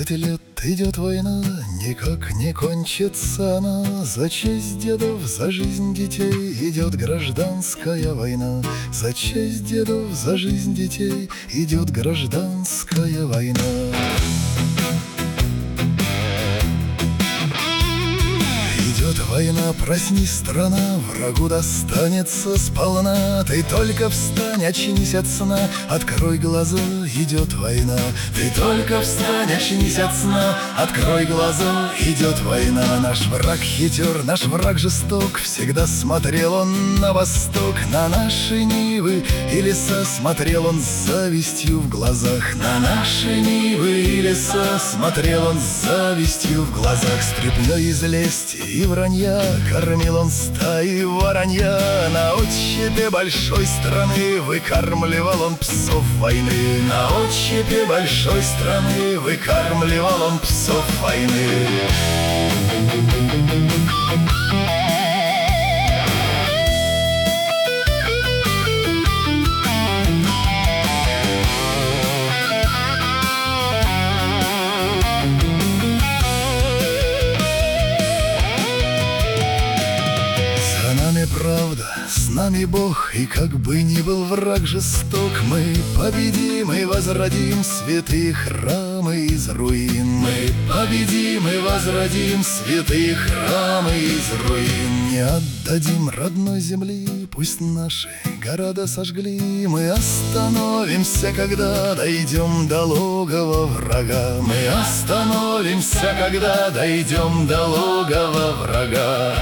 12 лет идет война, никак не кончится она. За честь дедов, за жизнь детей идет гражданская война. За честь дедов, за жизнь детей идет гражданская война. Идет война, проснись, страна, врагу достанется сполна. Ты только встань, очнись от сна, открой глаза, идет война. Ты только встань, очнись от сна, открой глаза, идет война. Наш враг хитер, наш враг жесток, всегда смотрел он на восток. На наши нивы и леса смотрел он с завистью в глазах. На наши нивы и леса смотрел он с завистью в глазах. Стряпнёй из лести и вранья кормил он стаи воронья. На отщепе большой страны выкармливал он псов войны. На отщепе большой страны выкармливал он псов войны. Правда, с нами Бог, и как бы ни был враг жесток, мы победим и возродим святые храмы из руин. Мы победим и возродим святые храмы из руин. Не отдадим родной земли, пусть наши города сожгли. Мы остановимся, когда дойдем до логова врага. Мы остановимся, когда дойдем до логова врага.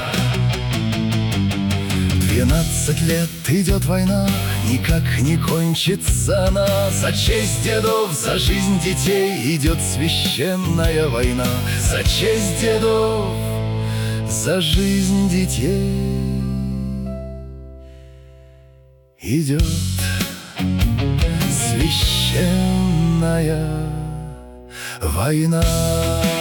12 лет идет война, никак не кончится она. За честь дедов, за жизнь детей идет священная война. За честь дедов, за жизнь детей идет священная война.